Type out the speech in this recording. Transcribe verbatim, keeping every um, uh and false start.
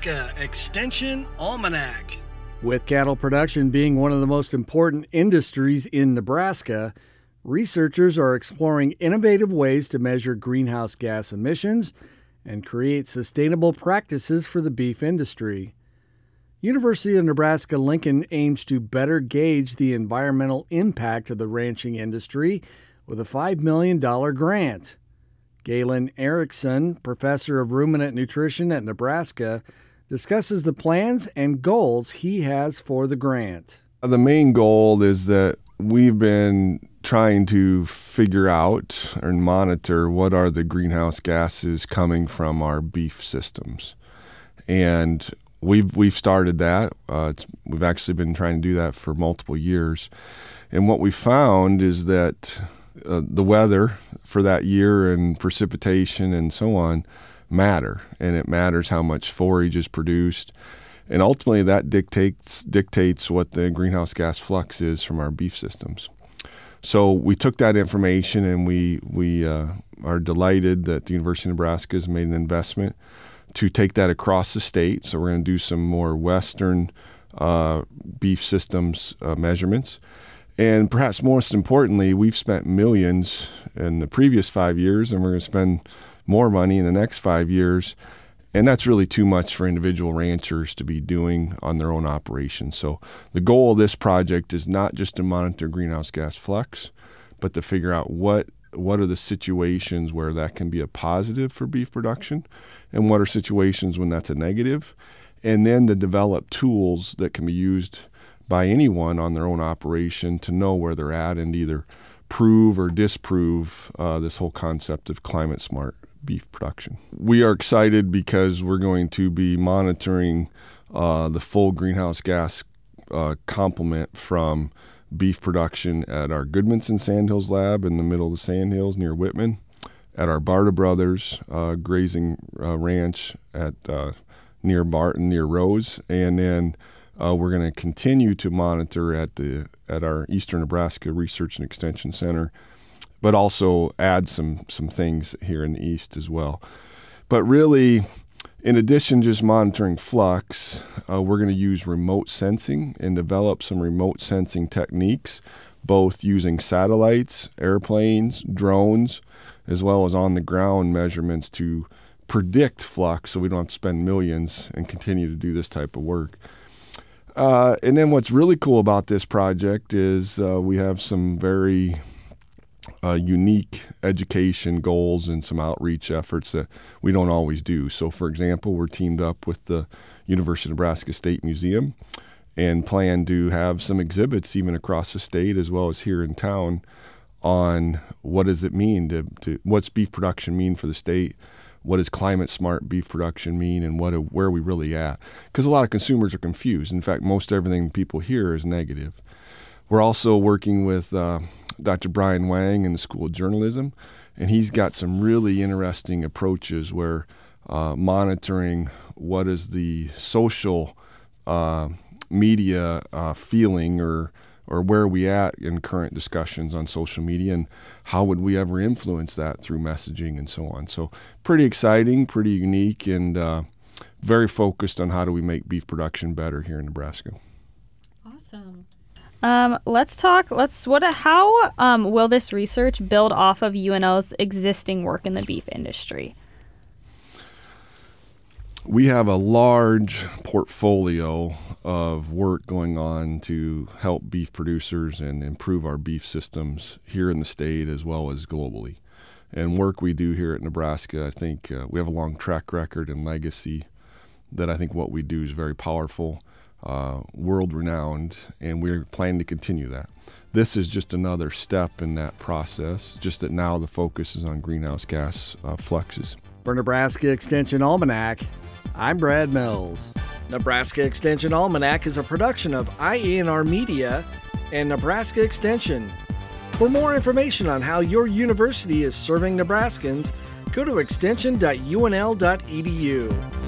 Nebraska Extension Almanac. With cattle production being one of the most important industries in Nebraska, researchers are exploring innovative ways to measure greenhouse gas emissions and create sustainable practices for the beef industry. University of Nebraska-Lincoln aims to better gauge the environmental impact of the ranching industry with a five million dollars grant. Galen Erickson, professor of ruminant nutrition at Nebraska, discusses the plans and goals he has for the grant. The main goal is that we've been trying to figure out and monitor what are the greenhouse gases coming from our beef systems. And we've we've started that. Uh, it's, we've actually been trying to do that for multiple years. And what we found is that uh, the weather for that year and precipitation and so on matter. And it matters how much forage is produced. And ultimately that dictates dictates what the greenhouse gas flux is from our beef systems. So we took that information and we, we uh, are delighted that the University of Nebraska has made an investment to take that across the state. So we're going to do some more western uh, beef systems uh, measurements. And perhaps most importantly, we've spent millions in the previous five years, and we're going to spend more money in the next five years. And that's really too much for individual ranchers to be doing on their own operations. So the goal of this project is not just to monitor greenhouse gas flux, but to figure out what what are the situations where that can be a positive for beef production, and what are situations when that's a negative, and then to develop tools that can be used by anyone on their own operation to know where they're at and either prove or disprove uh, this whole concept of climate smart beef production. We are excited because we're going to be monitoring uh, the full greenhouse gas uh, complement from beef production at our Goodmanson Sandhills lab in the middle of the Sandhills near Whitman, at our Barta Brothers uh, grazing uh, ranch at uh, near Barton, near Rose, and then uh, we're going to continue to monitor at the at our Eastern Nebraska Research and Extension Center, but also add some some things here in the east as well. But really, in addition to just monitoring flux, uh, we're going to use remote sensing and develop some remote sensing techniques, both using satellites, airplanes, drones, as well as on-the-ground measurements to predict flux so we don't have to spend millions and continue to do this type of work. Uh, and then what's really cool about this project is uh, we have some very uh, unique education goals and some outreach efforts that we don't always do. So, for example, we're teamed up with the University of Nebraska State Museum and plan to have some exhibits even across the state as well as here in town on what does it mean to, to what's beef production mean for the state, what does climate smart beef production mean, and what where are we really at? Because a lot of consumers are confused. In fact, most everything people hear is negative. We're also working with uh, Doctor Brian Wang in the School of Journalism, and he's got some really interesting approaches where uh, monitoring what is the social uh, media uh, feeling or or where are we at in current discussions on social media, and how would we ever influence that through messaging and so on. So pretty exciting, pretty unique, and uh, very focused on how do we make beef production better here in Nebraska. Awesome. Um, let's talk, let's, what, how um, will this research build off of U N L's existing work in the beef industry? We have a large portfolio of work going on to help beef producers and improve our beef systems here in the state as well as globally. And work we do here at Nebraska, I think uh, we have a long track record and legacy that I think what we do is very powerful, uh, world-renowned, and we're planning to continue that. This is just another step in that process, just that now the focus is on greenhouse gas uh, fluxes. For Nebraska Extension Almanac, I'm Brad Mills. Nebraska Extension Almanac is a production of I A N R Media and Nebraska Extension. For more information on how your university is serving Nebraskans, go to extension dot U N L dot E D U.